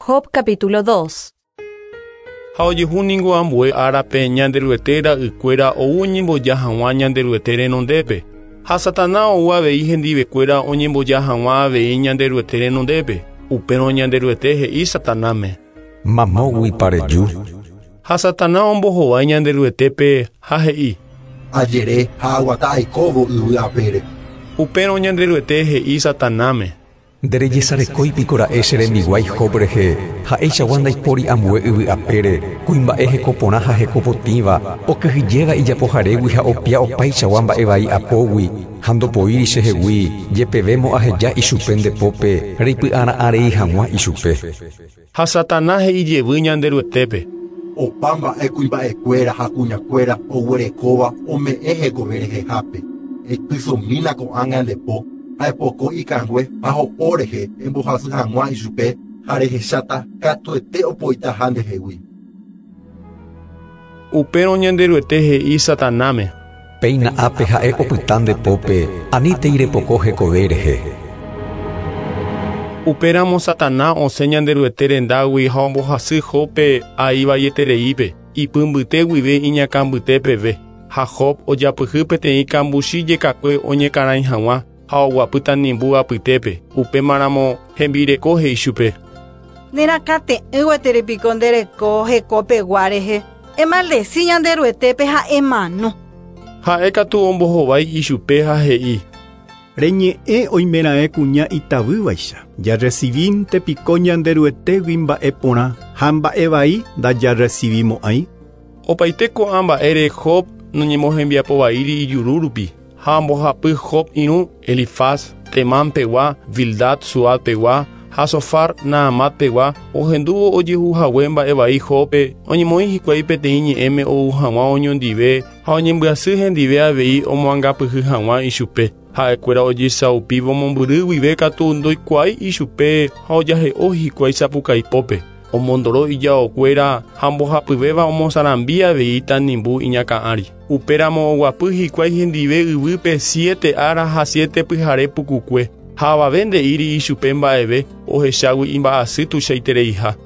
Job capítulo 2. Ha ojehuningo ambue arape ñanderuetera ikuera oñemboja hag̃ua ñanderuete renondépe. Ha Satana oua avei hendivekuéra oñemboja hag̃ua avei ñanderuete renondépe. Upérõ ñanderuete he'i Satanáme: Mamógui pareju. Ha Satana ombohovái ñanderuetépe ha he'i: Ajere ha aguata aikóvo yvy apére. Upérõ ñanderuete he'i Satanáme: Nderejesarekóipiko ra'e che remiguái Job rehe, ha'éichagua ndaipóri ambue yvy apére, kuimba'e hekoporã ha hekopotĩva, okyhyjéva ijapoharégui ha opia opaichagua mba'e apógui, ha ndopoíri chehegui, jepevémo aheja ichupe ndepópe, reipy'ara'ãrei hag̃ua ichupe. Ha Satana he'ijevy ñanderuetépe: Opa mba'e kuimba'ekuéra ha kuñakuéra oguerekóva ome'ẽ hekove rehehápe. Epysomína ko'ág̃a ndepo, ha epoko ikangue ha ho'ó rehe embohasy hag̃ua ichupe ha rehecháta katuete opoitaha ndehegui. Upérõ ñanderuete he'i Satanáme: Péina ápe ha'e opyta ndepópe, aníntei repoko hekove rehe. Upéramo Satana osẽ ñanderuete rendágui ha ombohasy Jobpe aivaiete ipymbyte guive iñakãmbytépeve. Ha Job ojapyhy peteĩ kambuchi jekakue oñekarãi hag̃ua ha oguapýta nimbu apytépe. Upémaramo hembireko he'i chupe: Nerakãte'ỹgueterepiko ndereko hekopegua rehe. Emaldeci ñanderuetépe ha emano. Ha'e katu ombohovái ichupe ha he'i: Reñe'ẽ oimeraẽ kuña itavývaicha. Jarrecibíntepiko ñanderuetégui mba'e porã ha mba'e ndajarrecibimo'ãi. Opaite ko'ã mba'ére Job noñemohembiapovaíri ijuru rupi. Ha ambohapy Job irũ Elifaz Temánpegua, Bildad Suádpegua ha Sofar Naamátpegua. Ohendúvo ojehuhague mba'evai Jobpe, oñemoĩ hikuái peteĩ ñe'ẽme ou hag̃ua oñondive ha oñembyasy hendive avei omoangapyhy hag̃ua ichupe. Ha'ekuéra ojesaupívo mombyry guive katu ndoikuaái ichupe ha ojahe'o hikuái sapukaipópe. Omondoro ijaokuéra ha mbohapyvéva omosarambi avei tanimbu iñakã'ari. Upéramo oguapy hikuái hendive yvýpe 7 ára ha 7 pyhare pukukue. Ha avave nde'íri ichupe mba'eve ohechágui imba'asy tuichaitereiha.